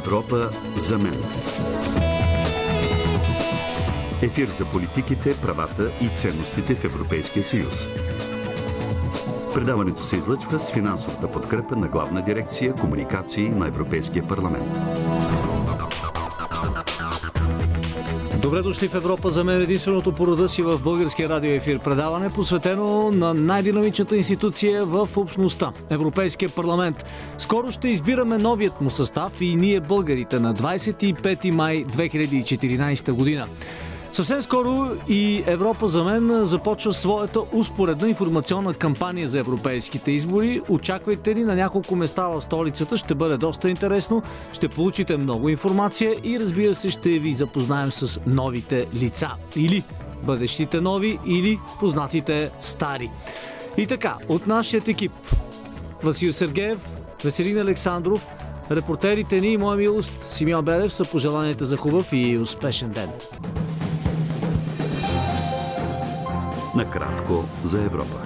Европа за мен. Ефир за политиките, правата и ценностите в Европейския съюз. Предаването се излъчва с финансовата подкрепа на Главна дирекция Комуникации на Европейския парламент. Добре дошли в Европа за мен, единственото по рода си в българския радиоефир. Предаване посветено на най-динамичната институция в общността – Европейския парламент. Скоро ще избираме новият му състав и ние българите на 25 май 2014 година. Съвсем скоро и Европа за мен започва своята успоредна информационна кампания за европейските избори. Очаквайте ни на няколко места в столицата, ще бъде доста интересно, ще получите много информация и разбира се ще ви запознаем с новите лица. Или бъдещите нови, или познатите стари. И така, от нашият екип: Васил Сергеев, Веселин Александров, репортерите ни и моя милост Симеон Белев са пожеланията за хубав и успешен ден. Накратко за Европа.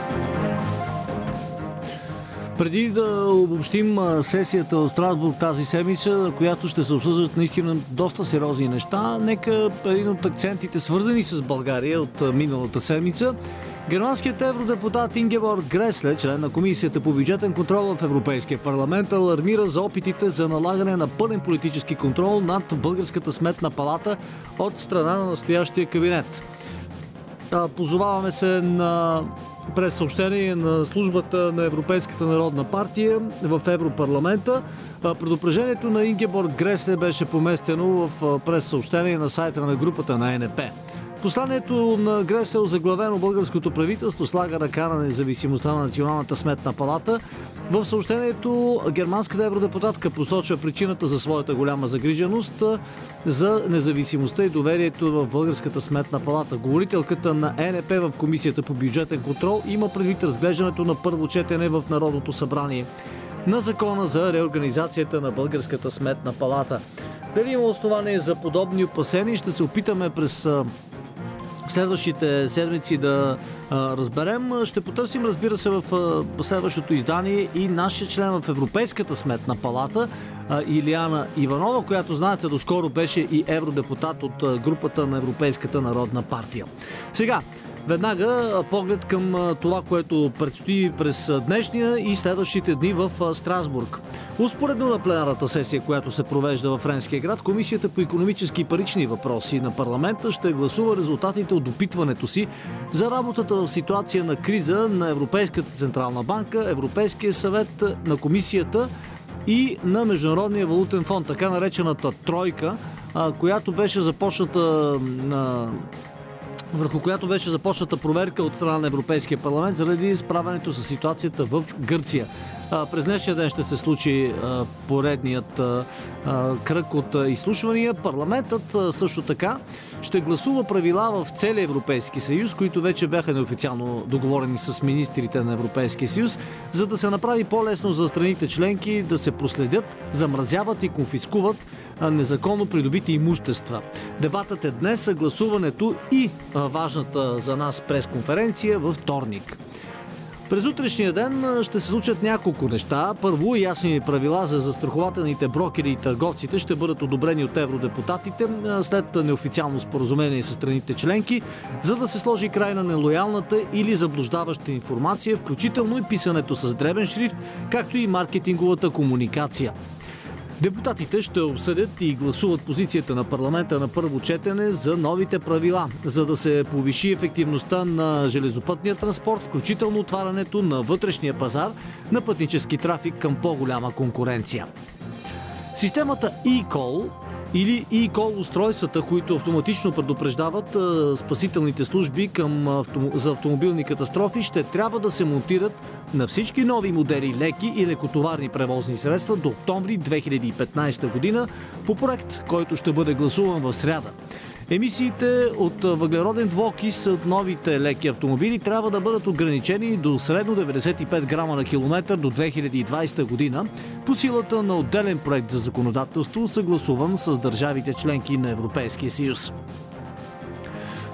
Преди да обобщим сесията в Страсбург тази седмица, на която ще се обсъждат наистина доста сериозни неща, нека един от акцентите, свързани с България от миналата седмица. Германският евродепутат Ингеборг Гресле, член на Комисията по бюджетен контрол в Европейския парламент, алармира за опитите за налагане на пълен политически контрол над Българската сметна палата от страна на настоящия кабинет. Позоваваме се на прессъобщение на службата на Европейската народна партия в Европарламента. Предупреждението на Ингеборг Гресле беше поместено в прессъобщение на сайта на групата на ЕНП. Посланието на Гресле, озаглавено българското правителство слага ръка на независимостта на Националната сметна палата. В съобщението германската евродепутатка посочва причината за своята голяма загриженост за независимостта и доверието в Българската сметна палата. Говорителката на ЕНП в Комисията по бюджетен контрол има предвид разглеждането на първо четене в Народното събрание на закона за реорганизацията на Българската сметна палата. Дали има основание за подобни опасения, ще се опитаме през следващите седмици да разберем. Ще потърсим, разбира се, в следващото издание и нашия член в Европейската сметна палата Илияна Иванова, която, знаете, доскоро беше и евродепутат от групата на Европейската народна партия. Сега, веднага поглед към това, което предстои през днешния и следващите дни в Страсбург. Успоредно на пленарната сесия, която се провежда във френския град, Комисията по икономически и парични въпроси на парламента ще гласува резултатите от допитването си за работата в ситуация на криза на Европейската централна банка, Европейския съвет, на Комисията и на Международния валутен фонд, така наречената тройка, която беше започната върху която беше започната проверка от страна на Европейския парламент заради справянето с ситуацията в Гърция. През днешния ден ще се случи поредният кръг от изслушвания. Парламентът също така ще гласува правила в целия Европейски съюз, които вече бяха неофициално договорени с министрите на Европейския съюз, за да се направи по-лесно за страните членки да се проследят, замразяват и конфискуват незаконно придобити имущества. Дебатът е днес, а гласуването и важната за нас пресконференция във вторник. През утрешния ден ще се случат няколко неща. Първо, ясни правила за застрахователните брокери и търговците ще бъдат одобрени от евродепутатите след неофициално споразумение с страните членки, за да се сложи край на нелоялната или заблуждаваща информация, включително и писането с дребен шрифт, както и маркетинговата комуникация. Депутатите ще обсъдят и гласуват позицията на парламента на първо четене за новите правила, за да се повиши ефективността на железопътния транспорт, включително отварянето на вътрешния пазар на пътнически трафик към по-голяма конкуренция. Системата eCall или eCall устройствата, които автоматично предупреждават спасителните служби за автомобилни катастрофи, ще трябва да се монтират на всички нови модели леки и лекотоварни превозни средства до октомври 2015 година по проект, който ще бъде гласуван в сряда. Емисиите от въглероден двуокис от новите леки автомобили трябва да бъдат ограничени до средно 95 грама на километър до 2020 година по силата на отделен проект за законодателство, съгласуван с държавите членки на Европейския съюз.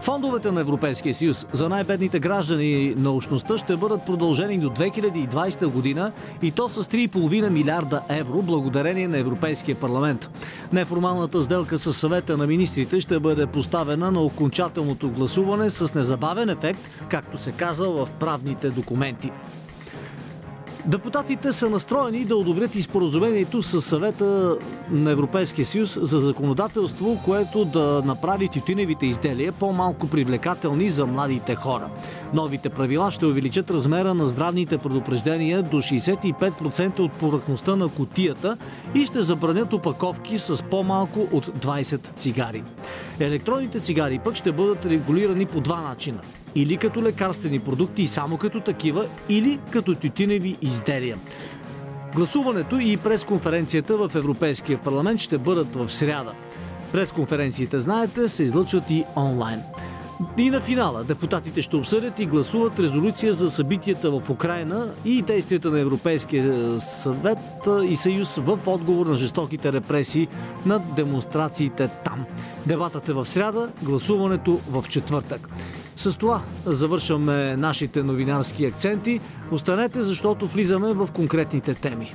Фондовете на Европейския съюз за най-бедните граждани на общността ще бъдат продължени до 2020 година и то с 3,5 милиарда евро благодарение на Европейския парламент. Неформалната сделка с съвета на министрите ще бъде поставена на окончателното гласуване с незабавен ефект, както се казва в правните документи. Депутатите са настроени да одобрят и споразумението с съвета на Европейския съюз за законодателство, което да направи тютюневите изделия по-малко привлекателни за младите хора. Новите правила ще увеличат размера на здравните предупреждения до 65% от повърхността на кутията и ще забранят опаковки с по-малко от 20 цигари. Електронните цигари пък ще бъдат регулирани по два начина. Или като лекарствени продукти и само като такива, или като тютюневи изделия. Гласуването и пресконференцията в Европейския парламент ще бъдат в сряда. Пресконференциите, знаете, се излъчват и онлайн. И на финала депутатите ще обсъдят и гласуват резолюция за събитията в Украйна и действията на Европейския съвет и съюз в отговор на жестоките репресии на демонстрациите там. Дебатът е в сряда, гласуването в четвъртък. С това завършваме нашите новинарски акценти. Останете, защото влизаме в конкретните теми.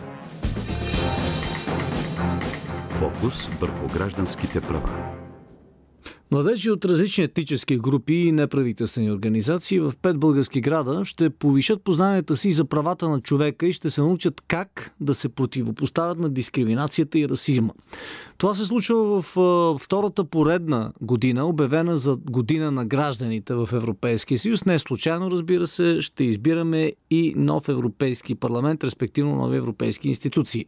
Фокус върху гражданските права. Младежи от различни етнически групи и неправителствени организации в 5 български града ще повишат познанията си за правата на човека и ще се научат как да се противопоставят на дискриминацията и расизма. Това се случва в втората поредна година, обявена за година на гражданите в Европейския съюз. Не случайно, разбира се, ще избираме и нов Европейски парламент, респективно нови европейски институции.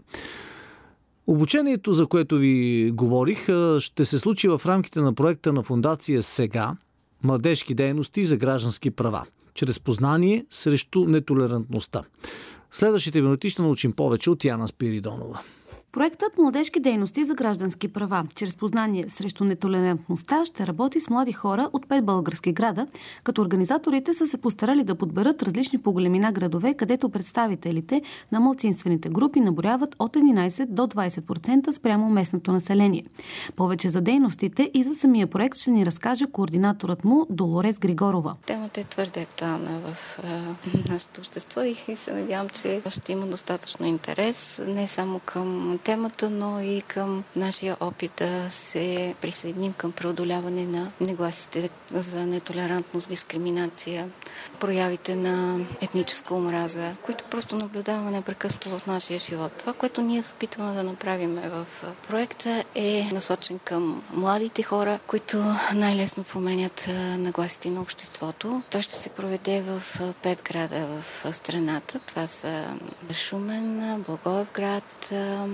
Обучението, за което ви говорих, ще се случи в рамките на проекта на фондация СЕГА «Младежки дейности за граждански права», чрез познание срещу нетолерантността. Следващите минути ще научим повече от Яна Спиридонова. Проектът "Младежки дейности за граждански права" чрез познание срещу нетолерантността ще работи с млади хора от 5 български града, като организаторите са се постарали да подберат различни по големина градове, където представителите на малцинствените групи наброяват от 11 до 20% спрямо местното население. Повече за дейностите и за самия проект ще ни разкаже координаторът му Долорес Григорова. Темата е твърде актуална в нашето общество и се надявам, че ще има достатъчно интерес не само към темата, но и към нашия опит да се присъединим към преодоляване на негласите за нетолерантност, дискриминация, проявите на етническа омраза, които просто наблюдаваме непрекъснато в нашия живот. Това, което ние се опитваме да направим в проекта, е насочен към младите хора, които най-лесно променят нагласите на обществото. Той ще се проведе в 5 града в страната. Това са Шумен, Благоевград,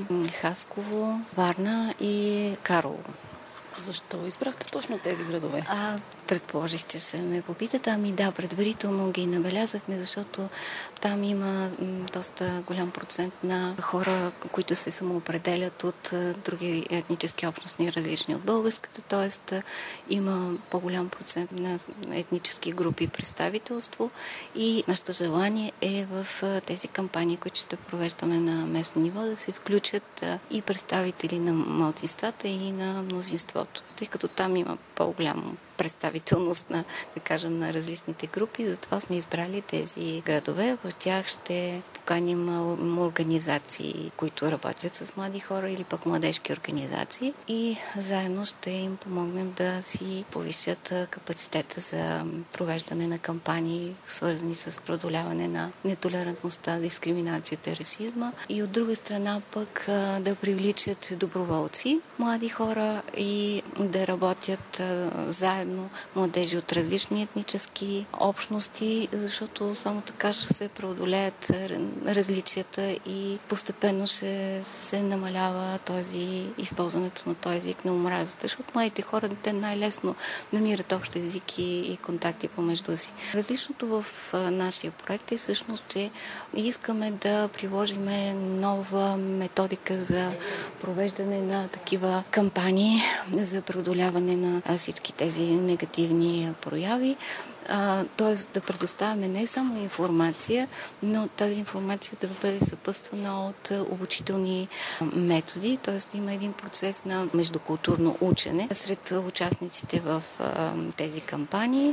Хасково, Варна и Карлово. Защо избрахте точно тези градове? Предположих, че ще ме попитате. Да, предварително ги набелязахме, защото там има доста голям процент на хора, които се самоопределят от други етнически общности, различни от българската, т.е. има по-голям процент на етнически групи представителство и нашето желание е в тези кампании, които ще провеждаме на местно ниво, да се включат и представители на малцинствата и на мнозинството, тъй като там има по-голямо представителност на, да кажем, на различните групи. Затова сме избрали тези градове. В тях ще поканим организации, които работят с млади хора или пък младежки организации и заедно ще им помогнем да си повишат капацитета за провеждане на кампании, свързани с преодоляване на нетолерантността, дискриминацията, расизма и от друга страна пък да привличат доброволци, млади хора и да работят заедно младежи от различни етнически общности, защото само така ще се преодолеят различията и постепенно ще се намалява използването на този език на омразата, защото младите хора те най-лесно намират общ език и контакти помежду си. Различното в нашия проект е всъщност, че искаме да приложим нова методика за провеждане на такива кампании за преодоляване на всички тези негативни прояви. т.е. да предоставяме не само информация, но тази информация да бъде съпътствана от обучителни методи, т.е. има един процес на междукултурно учене сред участниците в тези кампании.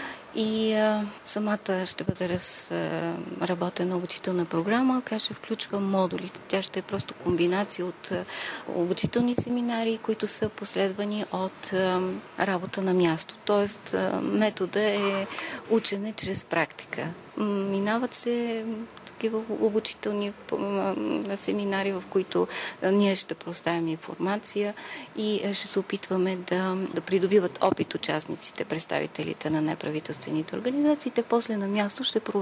И самата ще бъде разработена обучителна програма, която ще включва модулите. Тя ще е просто комбинация от обучителни семинари, които са последвани от работа на място. Тоест метода е учене чрез практика. Минават се такива обучителни семинари, в които ние ще представим информация и ще се опитваме да придобиват опит участниците, представителите на неправителствените организации. Те после на място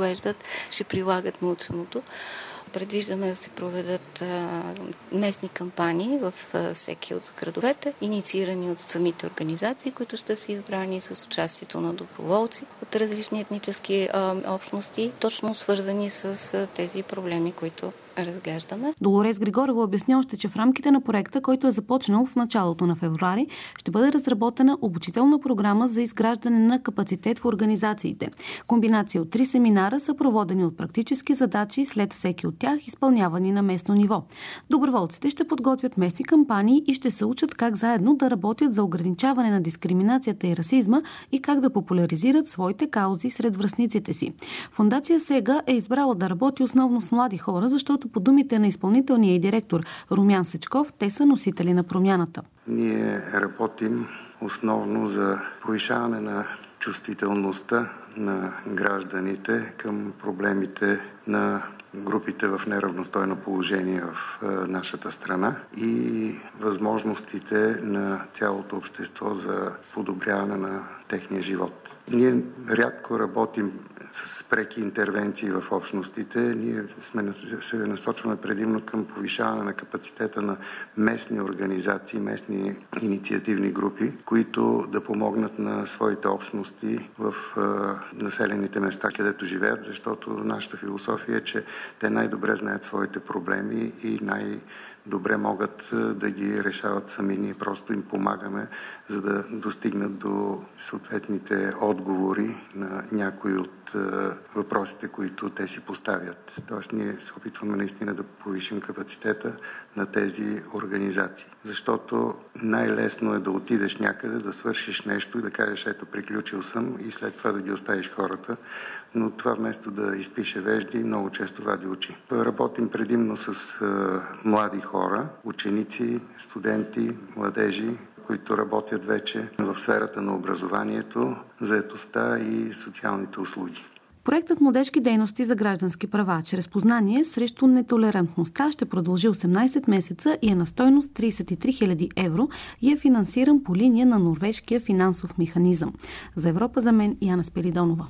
ще прилагат наученото. Предвиждаме да се проведат местни кампании в всеки от градовете, инициирани от самите организации, които ще са избрани с участието на доброволци от различни етнически общности, точно свързани с тези проблеми, които разглеждаме. Долорес Григорова обясни още, че в рамките на проекта, който е започнал в началото на февруари, ще бъде разработена обучителна програма за изграждане на капацитет в организациите. Комбинация от 3 семинара са проводени от практически задачи, след всеки от тях изпълнявани на местно ниво. Доброволците ще подготвят местни кампании и ще се учат как заедно да работят за ограничаване на дискриминацията и расизма и как да популяризират своите каузи сред връстниците си. Фондация Сега е избрала да работи основно с млади хора, защото по думите на изпълнителния и директор Румян Сечков, те са носители на промяната. Ние работим основно за повишаване на чувствителността на гражданите към проблемите на групите в неравностойно положение в нашата страна и възможностите на цялото общество за подобряване на техния живот. Ние рядко работим с преки интервенции в общностите. Ние се насочваме предимно към повишаване на капацитета на местни организации, местни инициативни групи, които да помогнат на своите общности в населените места, където живеят, защото нашата философия е, че те най-добре знаят своите проблеми и най-добре могат да ги решават сами. Ние просто им помагаме, за да достигнат до съответните отговори на някои от въпросите, които те си поставят. Тоест ние се опитваме наистина да повишим капацитета на тези организации. Защото най-лесно е да отидеш някъде, да свършиш нещо и да кажеш, ето, приключил съм, и след това да ги оставиш хората. Но това вместо да изпише вежди, много често вади очи. Работим предимно с млади хора, ученици, студенти, младежи, които работят вече в сферата на образованието, заетостта и социалните услуги. Проектът Младежки дейности за граждански права чрез познание срещу нетолерантността ще продължи 18 месеца и е на стойност 33 000 евро и е финансиран по линия на Норвежкия финансов механизъм. За Европа за мен Яна Спиридонова.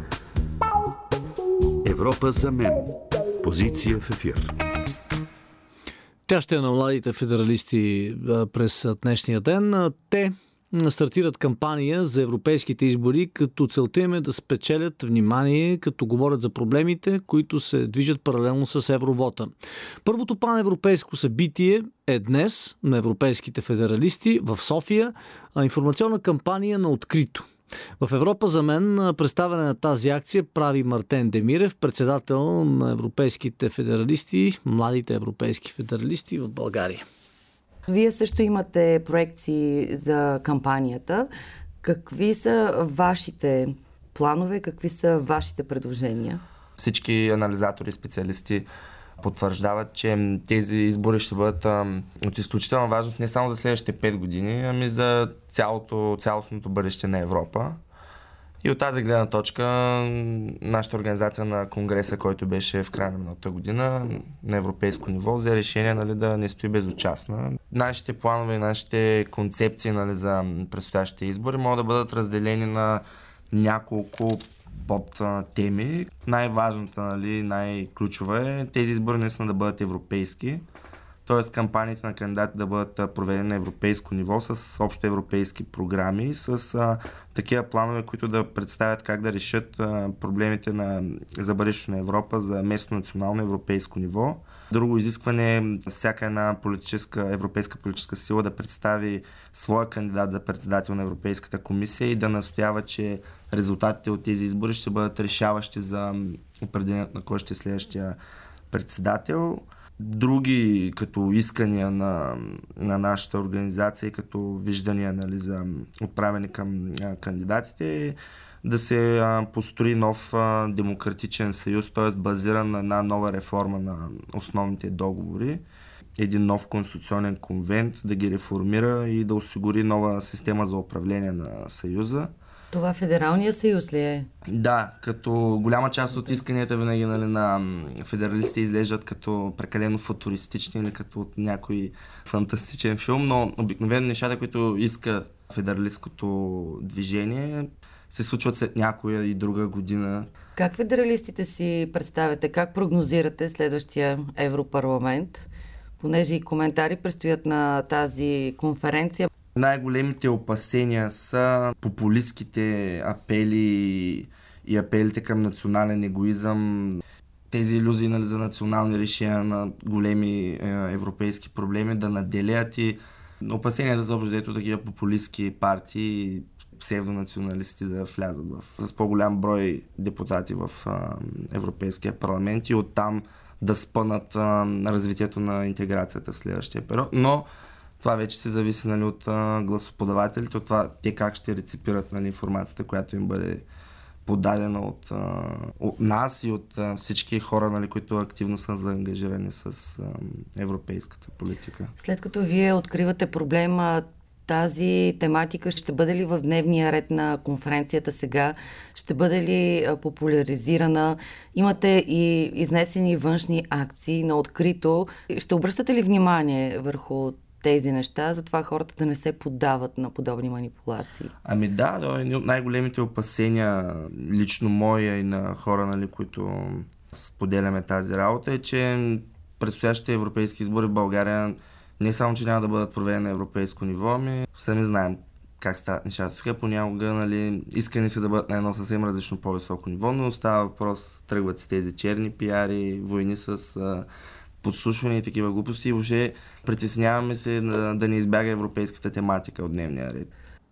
Европа за мен. Позиция в ефир. Тя ще е на младите федералисти през днешния ден. Те стартират кампания за европейските избори, като целта им е да спечелят внимание, като говорят за проблемите, които се движат паралелно с евровота. Първото паневропейско събитие е днес на европейските федералисти в София, информационна кампания на открито. В Европа за мен представяне на тази акция прави Мартен Демирев, председател на европейските федералисти, младите европейски федералисти в България. Вие също имате проекции за кампанията. Какви са вашите планове, какви са вашите предложения? Всички анализатори, специалисти потвърждават, че тези избори ще бъдат от изключителна важност не само за следващите 5 години, ами за цялостното бъдеще на Европа. И от тази гледна точка нашата организация на конгреса, който беше в края на миналата година на европейско ниво, взе решение да не стои безучастна. Нашите планове и нашите концепции за предстоящите избори могат да бъдат разделени на няколко под теми. Най-важната, най-ключова е тези избори наистина да бъдат европейски, Т.е. кампаниите на кандидати да бъдат проведени на европейско ниво с общо европейски програми, с такива планове, които да представят как да решат проблемите за бъдещето на Европа за местно, национално, европейско ниво. Друго изискване е всяка една европейска политическа сила да представи своя кандидат за председател на Европейската комисия и да настоява, че резултатите от тези избори ще бъдат решаващи за определението на кой ще е следващия председател. Други като искания на нашата организация, като виждания, нали, за отправени към кандидатите, да се построи нов демократичен съюз, т.е. базиран на една нова реформа на основните договори, един нов конституционен конвент, да ги реформира и да осигури нова система за управление на съюза. Това Федералния съюз ли е? Да, като голяма част от исканията винаги, нали, на федералистите изглеждат като прекалено футуристични или като от някой фантастичен филм, но обикновено нещата, които иска федералистското движение, се случват след някоя и друга година. Как федералистите си представяте, как прогнозирате следващия Европарламент, понеже и коментари предстоят на тази конференция? Най-големите опасения са популистските апели и апелите към национален егоизъм, тези илюзии, нали, за национални решения на големи европейски проблеми да наделят и опасенията за общо такива популистски партии и псевдонационалисти да влязат с по-голям брой депутати в Европейския парламент и оттам да спънат развитието на интеграцията в следващия период. Но това вече се зависи, нали, от гласоподавателите, от това те как ще реципират, нали, информацията, която им бъде подадена от нас и от всички хора, нали, които активно са заангажирани с европейската политика. След като вие откривате проблема, тази тематика ще бъде ли в дневния ред на конференцията сега? Ще бъде ли популяризирана? Имате и изнесени външни акции на открито. Ще обръщате ли внимание върху тези неща, затова хората да не се поддават на подобни манипулации? Ами да, едни от най-големите опасения, лично моя и на хора, нали, които споделяме тази работа, е, че предстоящите европейски избори в България не само, че няма да бъдат проведени на европейско ниво, ами сами знаем как стават нещата. Тук понякога, нали, искани се да бъдат на едно съвсем различно по-високо ниво, но става въпрос, тръгват си тези черни пиари, войни с подслушване и такива глупости и въобще притесняваме се да не избяга европейската тематика от дневния ред.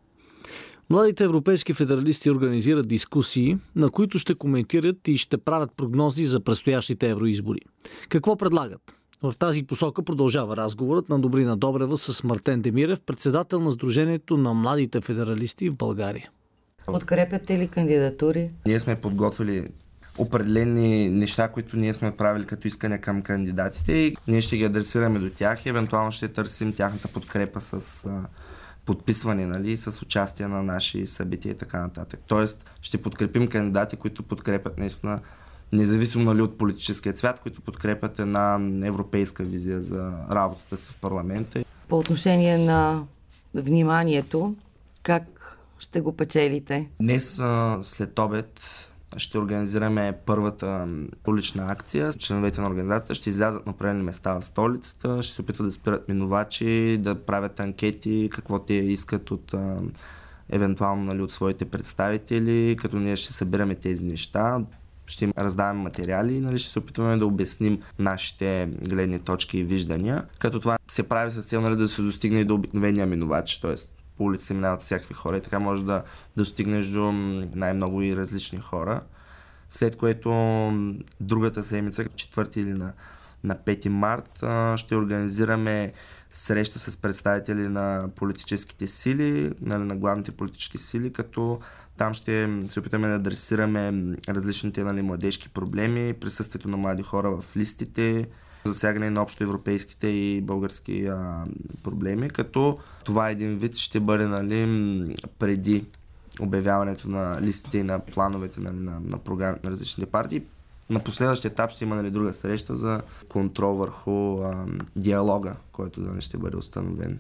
Младите европейски федералисти организират дискусии, на които ще коментират и ще правят прогнози за предстоящите евроизбори. Какво предлагат? В тази посока продължава разговорът на Добрина Добрева с Мартен Демирев, председател на Сдружението на младите федералисти в България. Подкрепяте ли кандидатури? Ние сме подготвили определени неща, които ние сме правили като искане към кандидатите и ние ще ги адресираме до тях и евентуално ще търсим тяхната подкрепа с подписване, нали, с участие на наши събития и така нататък. Тоест ще подкрепим кандидати, които подкрепят наистина, независимо, нали, от политическия цвят, които подкрепят една европейска визия за работата си в парламента. По отношение на вниманието, как ще го печелите? Днес след обед ще организираме първата улична акция. Членовете на организацията ще излязат на определени места в столицата, ще се опитват да спират минувачи, да правят анкети, какво те искат от евентуално, нали, от своите представители, като ние ще събираме тези неща. Ще им раздаваме материали и, нали, ще се опитваме да обясним нашите гледни точки и виждания. Като това се прави с цел, нали, да се достигне и до обикновения минувач, т.е. по улица минават всякакви хора и така може да достигнеш до най-много и различни хора. След което другата седмица, 4 или на 5 март, ще организираме среща с представители на политическите сили, нали, на главните политически сили, като там ще се опитаме да адресираме различните, нали, младежки проблеми, присъствието на млади хора в листите, засягане на общо европейските и български проблеми, като това един вид ще бъде, нали, преди обявяването на листите и на плановете, нали, на програмите на различните партии. На последващия етап ще има, нали, друга среща за контрол върху диалога, който, нали, ще бъде установен.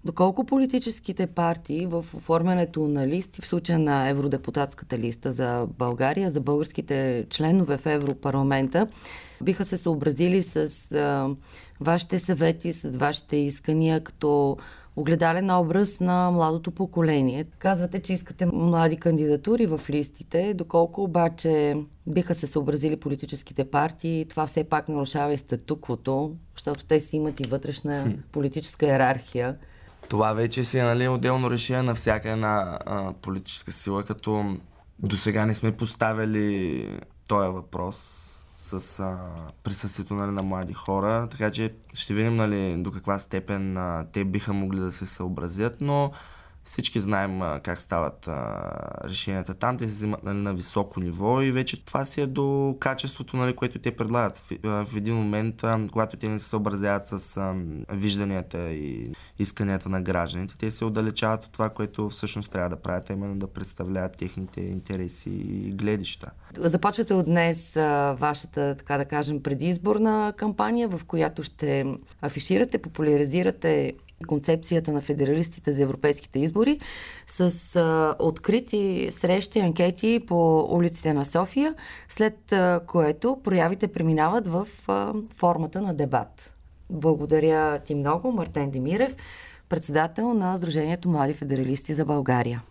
Доколко политическите партии в оформянето на листи, в случая на евродепутатската листа за България, за българските членове в Европарламента, биха се съобразили с вашите съвети, с вашите искания като огледален образ на младото поколение. Казвате, че искате млади кандидатури в листите, доколко обаче биха се съобразили политическите партии, това все пак нарушава и статуквото, защото те си имат и вътрешна политическа иерархия. Това вече си е отделно решение на всяка една политическа сила, като досега не сме поставили този въпрос с присъствието на млади хора, така че ще видим до каква степен те биха могли да се съобразят, но всички знаем как стават решенията там, те се взимат на високо ниво и вече това си е до качеството, което те предлагат. В един момент, когато те не се съобразяват с вижданията и исканията на гражданите, те се отдалечават от това, което всъщност трябва да правят, именно да представляват техните интереси и гледища. Започвате от днес вашата, така да кажем, предизборна кампания, в която ще афиширате, популяризирате концепцията на федералистите за европейските избори с открити срещи, анкети по улиците на София, след което проявите преминават в формата на дебат. Благодаря ти много, Мартен Демирев, председател на Сдружението Млади федералисти за България.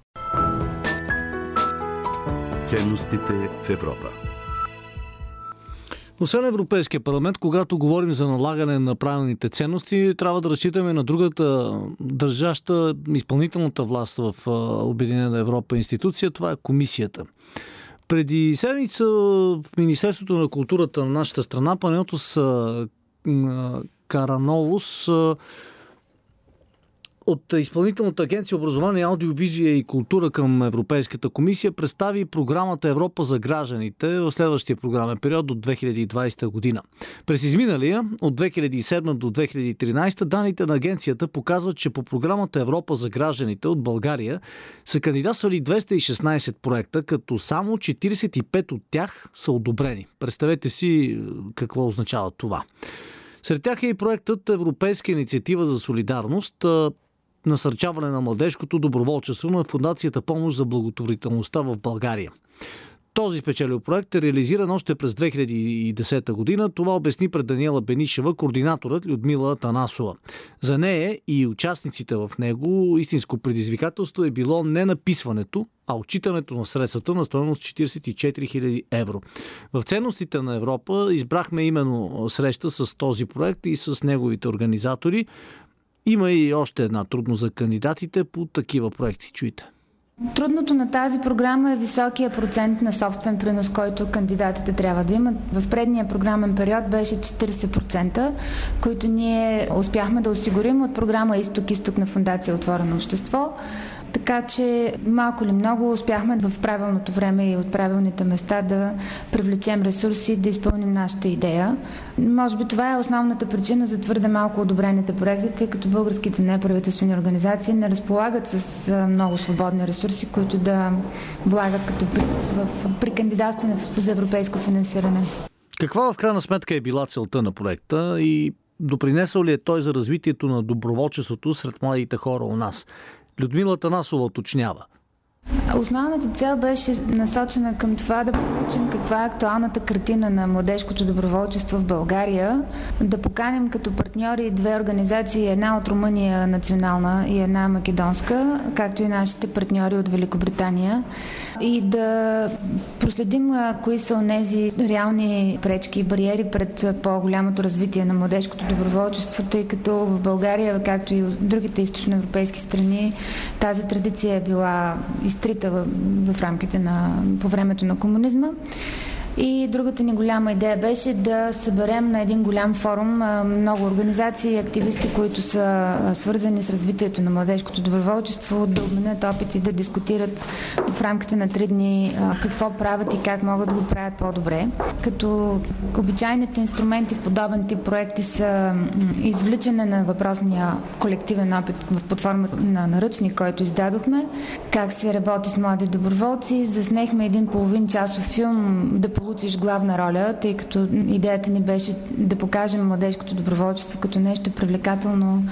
Ценностите в Европа. Освен Европейския парламент, когато говорим за налагане на правилните ценности, трябва да разчитаме на другата държаща изпълнителната власт в Обединена Европа институция, това е комисията. Преди седмица в Министерството на културата на нашата страна Панайотос Карановос от Изпълнителната агенция образование, аудиовизия и култура към Европейската комисия представи програмата Европа за гражданите в следващия програмен период до 2020 година. През изминалия от 2007 до 2013 данните на агенцията показват, че по програмата Европа за гражданите от България са кандидатствали 216 проекта, като само 45 от тях са одобрени. Представете си какво означава това. Сред тях е и проектът Европейска инициатива за солидарност, насърчаване на младежкото доброволчество на Фондацията Помощ за благотворителността в България. Този спечелил проект е реализиран още през 2010 година. Това обясни пред Даниела Бенишева, координаторът Людмила Атанасова. За нея и участниците в него истинско предизвикателство е било не написването, а отчитането на средствата на стойност 44 000 евро. В ценностите на Европа избрахме именно среща с този проект и с неговите организатори. Има и още една трудност за кандидатите по такива проекти. Чуйте. Трудното на тази програма е високия процент на собствен принос, който кандидатите трябва да имат. В предния програмен период беше 40%, които ние успяхме да осигурим от програма Изток на Фондация Отворено общество. Така че малко ли много успяхме в правилното време и от правилните места да привлечем ресурси, да изпълним нашата идея. Може би това е основната причина за твърде малко одобрените проекти, тъй като българските неправителствени организации не разполагат с много свободни ресурси, които да влагат като принос при кандидатстване за европейско финансиране. Каква в крайна сметка е била целта на проекта и допринесъл ли е той за развитието на доброволчеството сред младите хора у нас? Людмила Атанасова уточнява. Основната цел беше насочена към това да получим каква е актуалната картина на младежкото доброволчество в България, да поканим като партньори две организации, една от Румъния национална и една македонска, както и нашите партньори от Великобритания, и да проследим кои са онези реални пречки и бариери пред по-голямото развитие на младежкото доброволчество, тъй като в България, както и в другите източноевропейски страни, тази традиция е била изтрита в рамките по времето на комунизма. И другата ни голяма идея беше да съберем на един голям форум много организации и активисти, които са свързани с развитието на младежкото доброволчество, да обменят опит и да дискутират в рамките на 3 дни какво правят и как могат да го правят по-добре. Като обичайните инструменти в подобен тип проекти са извличане на въпросния колективен опит под форма на наръчник, който издадохме, как се работи с млади доброволци. Заснехме един половин-часов филм да получиш главна роля, тъй като идеята ни беше да покажем младежкото доброволчество като нещо привлекателно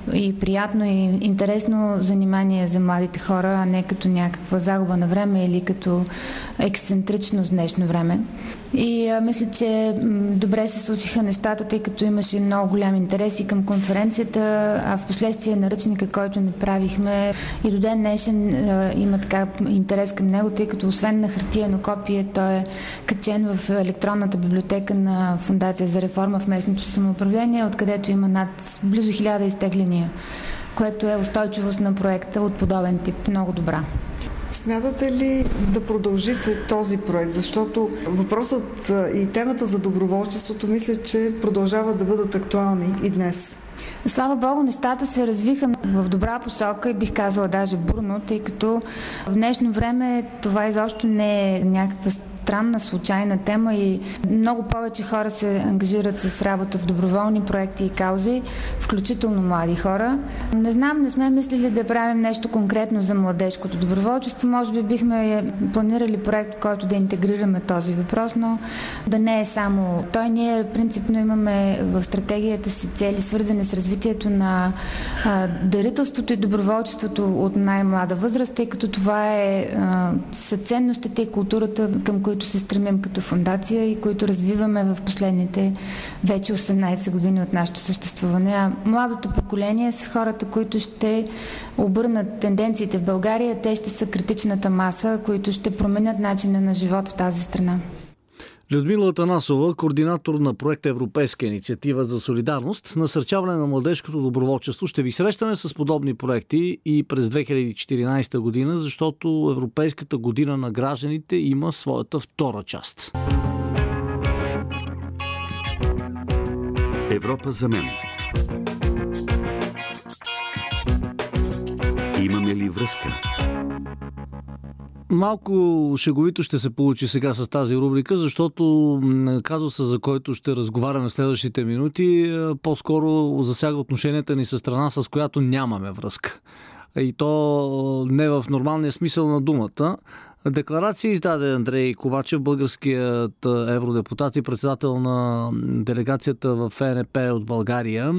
и приятно и интересно занимание за младите хора, а не като някаква загуба на време или като ексцентричност в днешно време. И мисля, че добре се случиха нещата, тъй като имаше много голям интерес и към конференцията, а в последствие наръчника, който направихме, и до ден днешен има така интерес към него, тъй като освен на хартиено копие, той е качен в електронната библиотека на Фондация за реформа в местното самоуправление, откъдето има над близо 1000 изтегления, което е устойчивост на проекта от подобен тип. Много добра. Смятате ли да продължите този проект? Защото въпросът и темата за доброволчеството мисля, че продължават да бъдат актуални и днес. Слава Богу, нещата се развиха в добра посока и бих казала даже бурно, тъй като в днешно време това изобщо не е някаква странна, случайна тема и много повече хора се ангажират с работа в доброволни проекти и каузи, включително млади хора. Не знам, не сме мислили да правим нещо конкретно за младежкото доброволчество. Може би бихме планирали проект, в който да интегрираме този въпрос, но да не е само той. Ние принципно имаме в стратегията си цели, свързани с развитието на дарителството и доброволчеството от най-млада възраст, тъй като това са ценностите и културата, към които се стремим като фондация и които развиваме в последните вече 18 години от нашето съществуване. А младото поколение са хората, които ще обърнат тенденциите в България. Те ще са критичната маса, които ще променят начина на живот в тази страна. Людмила Атанасова, координатор на проекта Европейска инициатива за солидарност, насърчаване на младежкото доброволчество. Ще ви срещаме с подобни проекти и през 2014 година, защото Европейската година на гражданите има своята втора част. Европа за мен. Имаме ли връзка? Малко шеговито ще се получи сега с тази рубрика, защото казуса, за който ще разговаряме в следващите минути, по-скоро засяга отношенията ни със страна, с която нямаме връзка. И то не в нормалния смисъл на думата. Декларация издаде Андрей Ковачев, българският евродепутат и председател на делегацията в ЕНП от България.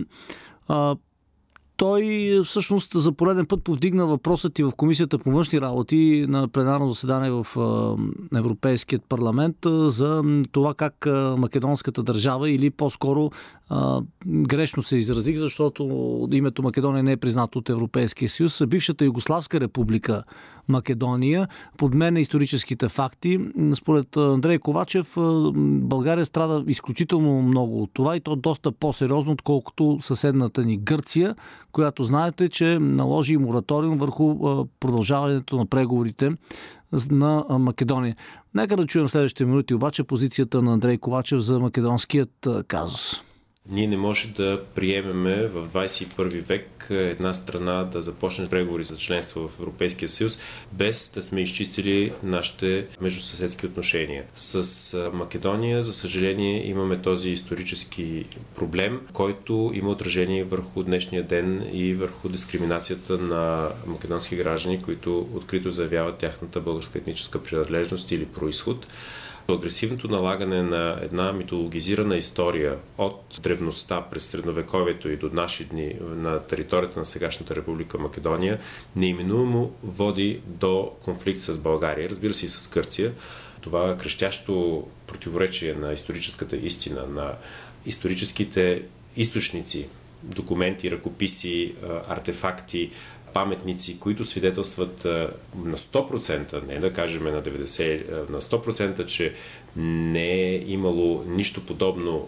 Той всъщност за пореден път повдигна въпросът и в Комисията по външни работи на пленарно заседание в Европейският парламент за това как македонската държава, или по-скоро грешно се изразих, защото името Македония не е признато от Европейския съюз, бившата Югославска република Македония подменя историческите факти. Според Андрей Ковачев България страда изключително много от това и то доста по-сериозно, отколкото съседната ни Гърция, която знаете, че наложи мораториум върху продължаването на преговорите на Македония. Нека да чуем в следващите минути обаче позицията на Андрей Ковачев за македонският казус. Ние не може да приемеме в 21 век една страна да започне преговори за членство в Европейския съюз, без да сме изчистили нашите междусъседски отношения. С Македония, за съжаление, имаме този исторически проблем, който има отражение върху днешния ден и върху дискриминацията на македонски граждани, които открито заявяват тяхната българска етническа принадлежност или произход. Агресивното налагане на една митологизирана история от древността през средновековието и до наши дни на територията на сегашната Република Македония неименуемо води до конфликт с България, разбира се и с Гърция. Това крещящо противоречие на историческата истина, на историческите източници, документи, ръкописи, артефакти, паметници, които свидетелстват на 100%, не да кажем на 90%, на 100%, че не е имало нищо подобно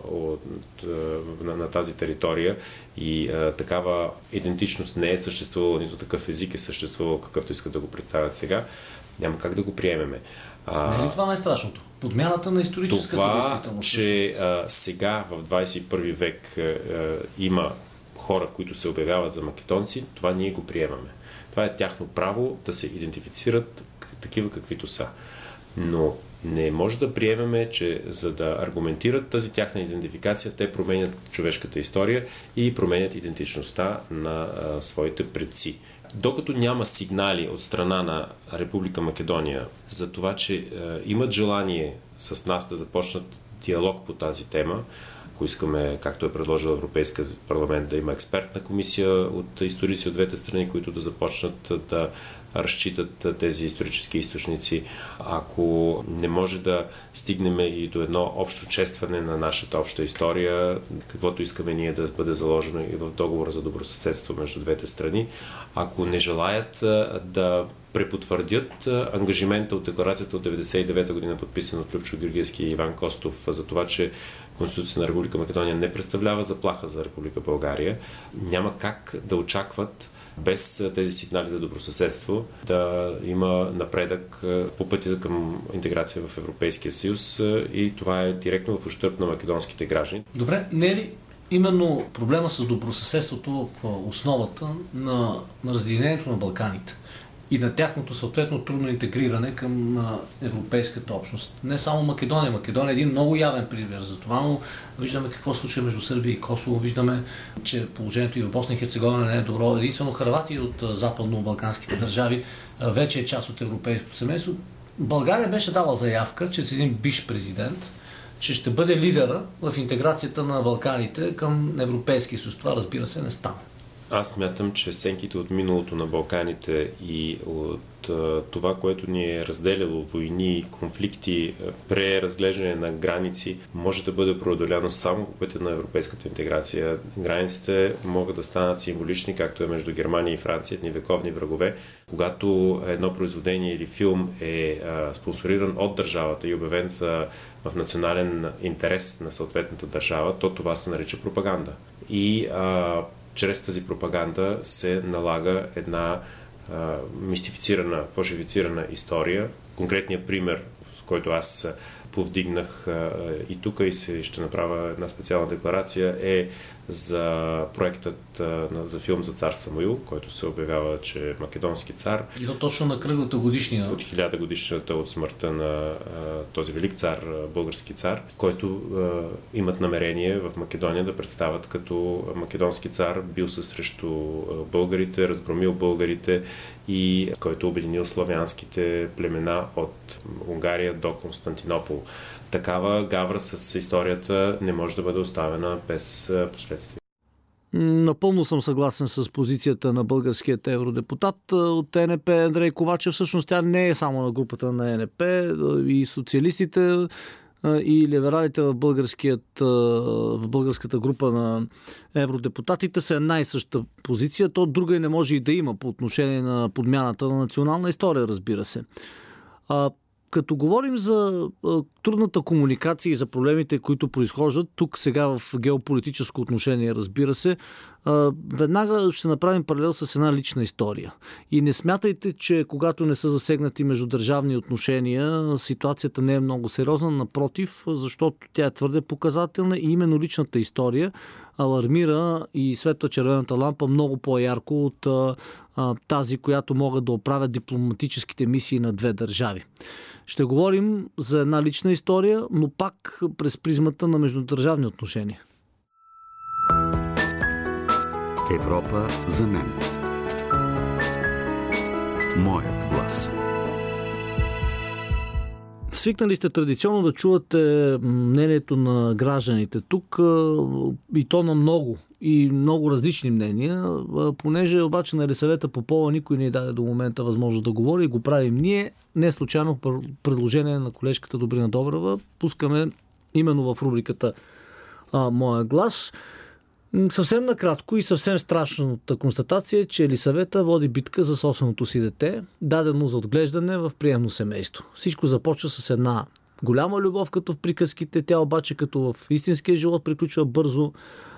на тази територия и такава идентичност не е съществувала, нито такъв език е съществувал, какъвто искат да го представят сега, няма как да го приемеме. Не е ли това най-страшното? Подмяната на историческата действителност? Това, че сега в 21 век има хора, които се обявяват за македонци, това ние го приемаме. Това е тяхно право да се идентифицират такива каквито са. Но не може да приемаме, че за да аргументират тази тяхна идентификация, те променят човешката история и променят идентичността на своите предци. Докато няма сигнали от страна на Република Македония за това, че имат желание с нас да започнат диалог по тази тема. Ако искаме, както е предложил Европейския парламент, да има експертна комисия от историци от двете страни, които да започнат да разчитат тези исторически източници. Ако не може да стигнем и до едно общо честване на нашата обща история, каквото искаме ние да бъде заложено и в договора за добросъседство между двете страни, ако не желаят да препотвърдят ангажимента от декларацията от 1999 година, подписан от Любчо Георгиевски и Иван Костов, за това, че Конституцията на Република Македония не представлява заплаха за Република България, няма как да очакват без тези сигнали за добросъседство да има напредък по пътя към интеграция в Европейския съюз, и това е директно в ущърб на македонските граждани. Добре, не е ли именно проблема с добросъседството в основата на разединението на Балканите и на тяхното съответно трудно интегриране към европейската общност? Не само Македония. Македония е един много явен пример за това, но виждаме какво случва между Сърбия и Косово. Виждаме, че положението и в Босна и Херцеговина не е добро. Единствено Хърватия от западно-балканските държави вече е част от европейското семейство. България беше дала заявка, че с един бивш президент, че ще бъде лидера в интеграцията на Балканите към Европейския съюз. Това, разбира се, не стана. Аз смятам, че сенките от миналото на Балканите и от това, което ни е разделяло, войни, конфликти, преразглеждане на граници, може да бъде преодоляно само по пътя на европейската интеграция. Границите могат да станат символични, както е между Германия и Франция, едни вековни врагове. Когато едно произведение или филм е спонсориран от държавата и обявен в национален интерес на съответната държава, то това се нарича пропаганда. И чрез тази пропаганда се налага една мистифицирана, фалшифицирана история. Конкретният пример, с който аз повдигнах и тук и ще направя една специална декларация, е за проектът за филм за цар Самуил, който се обявява, че е македонски цар. И то точно на кръглата годишнина. От 1000 годишната от смъртта на този велик цар, български цар, който имат намерение в Македония да представят като македонски цар, бил се срещу българите, разгромил българите и който обединил славянските племена от Унгария до Константинопол. Такава гавра с историята не може да бъде оставена без последствия. Напълно съм съгласен с позицията на българският евродепутат от ЕНП Андрей Ковачев. Всъщност тя не е само на групата на ЕНП. И социалистите, и либералите в българската група на евродепутатите са една и съща позиция. То друга и не може и да има по отношение на подмяната на национална история, разбира се. Като говорим за трудната комуникация и за проблемите, които произхождат, тук сега в геополитическо отношение, разбира се, веднага ще направим паралел с една лична история. И не смятайте, че когато не са засегнати междудържавни отношения, ситуацията не е много сериозна, напротив, защото тя е твърде показателна и именно личната история алармира и светва червената лампа много по-ярко от тази, която могат да оправят дипломатическите мисии на две държави. Ще говорим за една лична история, но пак през призмата на междудържавни отношения. Европа за мен. Моят глас. Свикнали сте традиционно да чувате мнението на гражданите тук, и то на много и много различни мнения, понеже обаче на Елисавета Попова никой не даде до момента възможност да говори и го правим ние. Не случайно предложение на колежката Добрина Добрева пускаме именно в рубриката Моя глас. Съвсем накратко и съвсем страшната констатация е, че Елисавета води битка за собственото си дете, дадено за отглеждане в приемно семейство. Всичко започва с една голяма любов, като в приказките, тя обаче като в истинския живот приключва бързо.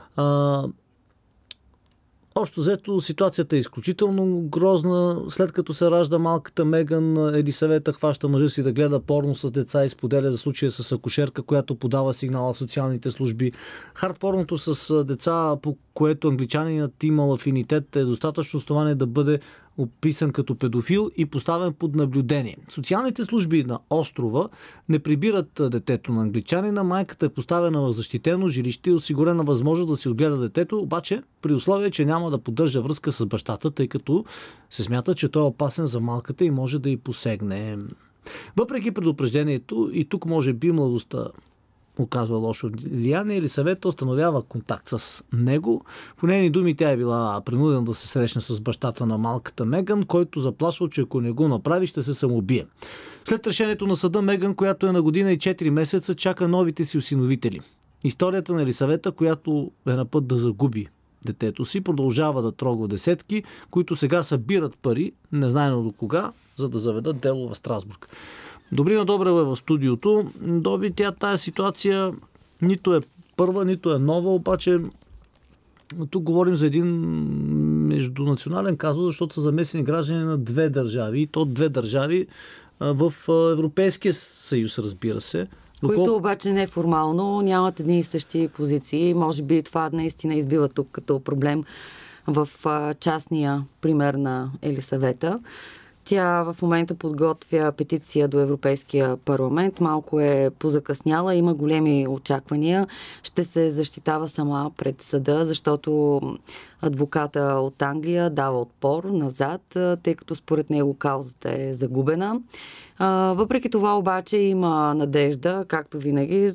Общо взето ситуацията е изключително грозна. След като се ражда малката Меган, Елисавета хваща мъжа си да гледа порно с деца и споделя за случая с акушерка, която подава сигнала в социалните служби. Хардпорното с деца, по което англичанинът имал афинитет, е достатъчно основание да бъде описан като педофил и поставен под наблюдение. Социалните служби на острова не прибират детето на англичанина, майката е поставена в защитено жилище и осигурена възможност да си отгледа детето, обаче при условие, че няма да поддържа връзка с бащата, тъй като се смята, че той е опасен за малката и може да й посегне. Въпреки предупреждението, и тук може би младостта оказва лошо влияние. Елисавета установява контакт с него. По нейни думи тя е била принудена да се срещне с бащата на малката Меган, който заплашва, че ако не го направи, ще се самоубие. След решението на съда, Меган, която е на година и 4 месеца, чака новите си осиновители. Историята на Елисавета, която е на път да загуби детето си, продължава да трогва десетки, които сега събират пари, незнайно до кога, за да заведат дело в Страсбург. Добрина Добрева е в студиото. Доби, тая ситуация нито е първа, нито е нова, обаче тук говорим за един междунационален казус, защото са замесени граждани на две държави. И то две държави в Европейския съюз, разбира се. Които обаче неформално нямат едни и същи позиции. Може би това наистина избива тук като проблем в частния пример на Елисавета. Тя в момента подготвя петиция до Европейския парламент. Малко е позакъсняла, има големи очаквания. Ще се защитава сама пред съда, защото адвоката от Англия дава отпор назад, тъй като според него каузата е загубена. Въпреки това обаче има надежда, както винаги.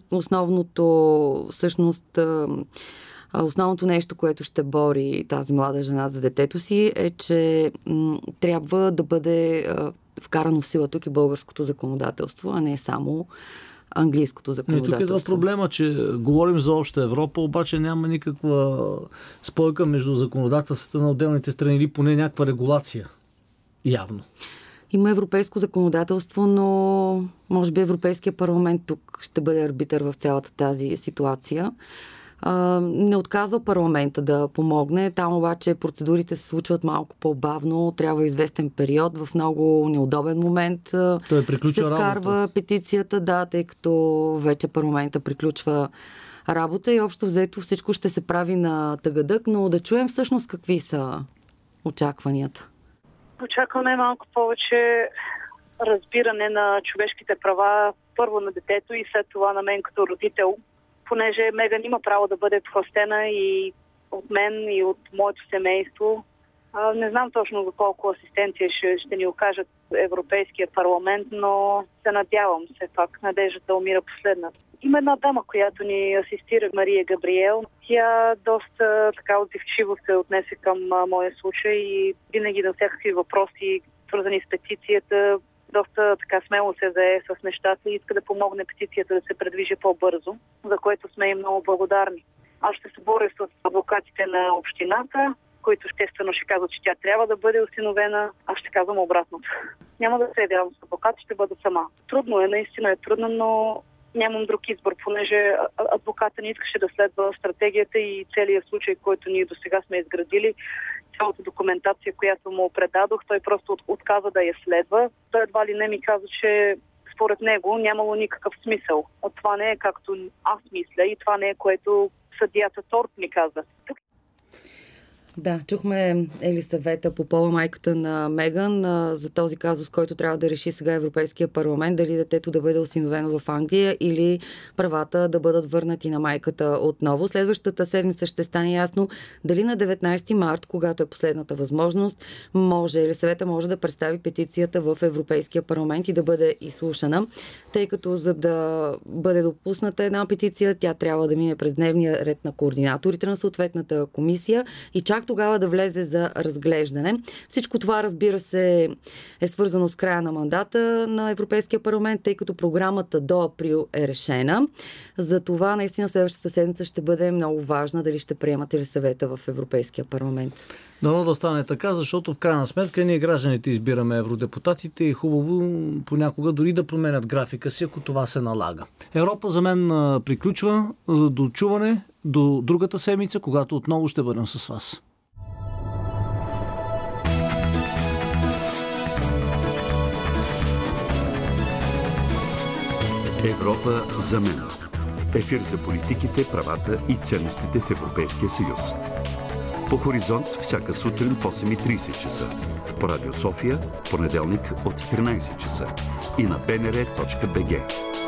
Основното нещо, което ще бори тази млада жена за детето си, е, че трябва да бъде вкарано в сила тук и българското законодателство, а не само английското законодателство. Тук е проблема, че говорим за обща Европа, обаче няма никаква спойка между законодателствата на отделните страни или поне някаква регулация. Явно. Има европейско законодателство, но може би Европейския парламент тук ще бъде арбитър в цялата тази ситуация. Не отказва парламента да помогне. Там обаче процедурите се случват малко по-бавно. Трябва известен период. В много неудобен момент се вкарва петицията, тъй като вече парламента приключва работа и общо взето всичко ще се прави на тъгъдък, но да чуем всъщност какви са очакванията. Очакваме малко повече разбиране на човешките права, първо на детето и след това на мен като родител, понеже Меган има право да бъде простена и от мен, и от моето семейство. Не знам точно за колко асистенция ще ни окажат Европейския парламент, но се надявам все пак. Надеждата умира последна. Има една дама, която ни асистира, Мария Габриел. Тя доста така отзивчиво се отнесе към моя случай и винаги на всякакви въпроси, свързани с петицията, доста така смело се зае с нещата и иска да помогне петицията да се предвижи по-бързо, за което сме и много благодарни. Аз ще се боря с адвокатите на общината, които естествено ще казват, че тя трябва да бъде осиновена. Аз ще казвам обратното. Няма да се явявам с адвокат, ще бъда сама. Трудно е, наистина е трудно, но нямам друг избор, понеже адвоката не искаше да следва стратегията и целият случай, който ние до сега сме изградили, цялата документация, която му предадох, той просто отказа да я следва. Той едва ли не ми каза, че според него нямало никакъв смисъл. Това не е както аз мисля и това не е което съдията Торп ми каза. Да, чухме Елисавета Попова, майката на Меган, за този казус, който трябва да реши сега Европейския парламент, дали детето да бъде осиновено в Англия или правата да бъдат върнати на майката отново. Следващата седмица ще стане ясно дали на 19 март, когато е последната възможност, Елисавета може да представи петицията в Европейския парламент и да бъде изслушана, тъй като за да бъде допусната една петиция, тя трябва да мине през дневния ред на координаторите на съответната комисия и чак тогава да влезе за разглеждане. Всичко това, разбира се, е свързано с края на мандата на Европейския парламент, тъй като програмата до април е решена. За това наистина следващата седмица ще бъде много важна дали ще приемат Елисавета в Европейския парламент. Дано да стане така, защото в крайна сметка ние гражданите избираме евродепутатите и хубаво понякога дори да променят графика си, ако това се налага. Европа за мен приключва. До чуване до другата седмица, когато отново ще бъдем с вас. Европа за мен. Ефир за политиките, правата и ценностите в Европейския съюз. По Хоризонт всяка сутрин в 8:30 часа. По Радио София, понеделник от 13 часа. И на bnr.bg.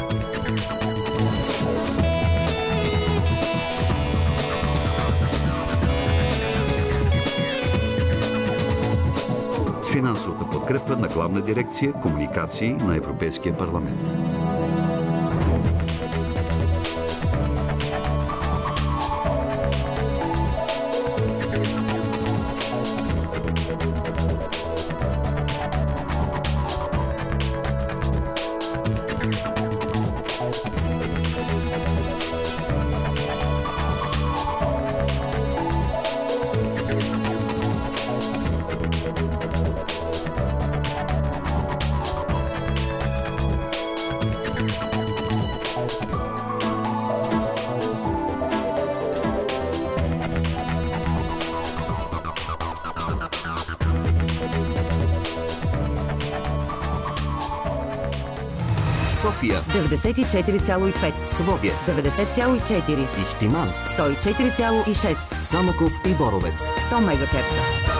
С финансовата подкрепа на Главна дирекция комуникации на Европейския парламент. София 94,5, Своге 90,4, Ихтиман 104,6, Самоков и Боровец 100 МГц.